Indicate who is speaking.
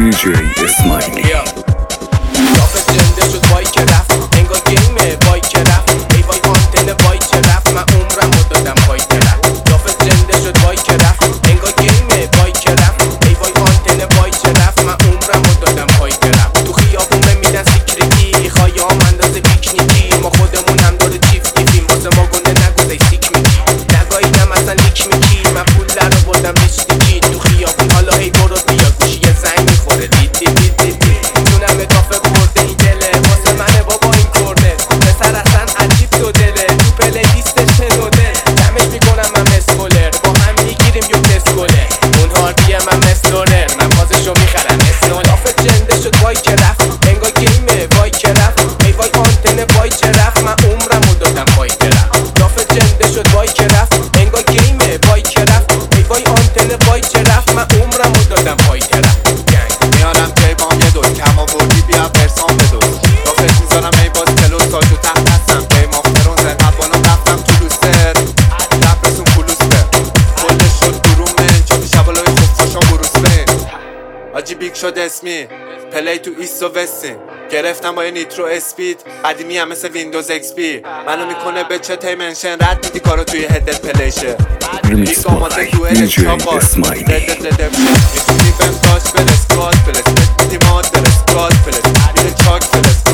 Speaker 1: DJ اسماعیلی.
Speaker 2: رافت زنده شد وای که رفت انگار گیمه وای که رفت ای وای آنتن وای که رفت من عمرم رو دادم وای که رفت رافت زنده شد وای که رفت انگار گیمه وای که رفت ای وای آنتن وای که رفت من عمرم رو دادم وای که رفت تو خیابون میدن سیکریتی خواهیام اندازه پیکنیکی ما خودمون هم داره چیف دیفیم واسه ما گنده نگو ای سیک میگی نگاهیدم اصلا لیک میگی من پول در رو بردم رشتیکی تو خیابون حالا هی برو بیا گوشی یه زنگ میخوره دید دید دید دید دید جونم کافه برده این دله واسه منه بابا این کرده پسر اصلا عجیب تو دله تو پلی لیستش نودل دمش میکنم من مسکولر با هم میگیریم یو تسکوله اون هاردیه من مسلورر من بازشو میخرم اسنول آفت جنده شد وای که رفت انگار گیمه وای که رفت ای وای آنتن وای که رفت من عمرم رو دادم وای که رفت آفت جنده شد وای که رفت انگار گیمه وای که رفت ای وای آنتن وای که رفت من عمرم رو دادم وای که رفت
Speaker 3: میارم کیبام یه دوست کم آوردی بیا پرسان بدوز رافت میذارم ای باز کلو ساجو تحت هستم قیم آفترون زن قبانو رفتم تو لوستر رفرسون پولوسته کلش شد گرومن چاپی شبالای خوب خوشان بروس بین آجی بیگ شد اسمی پلی تو ایست و وستین گرفتم با یه نیترو اسپید قدیمی هم مثل ویندوز ایکس پی منو میکنه به چه تیمنشن رد میدی کارو توی هدت پلیشه
Speaker 1: ریمیکس بای DJ اسماعیلی.
Speaker 3: میتونی بهم داشت بل اسکات بل اسپت میدی ماد بل اسکات بل اسپت میره چاک بل اسکات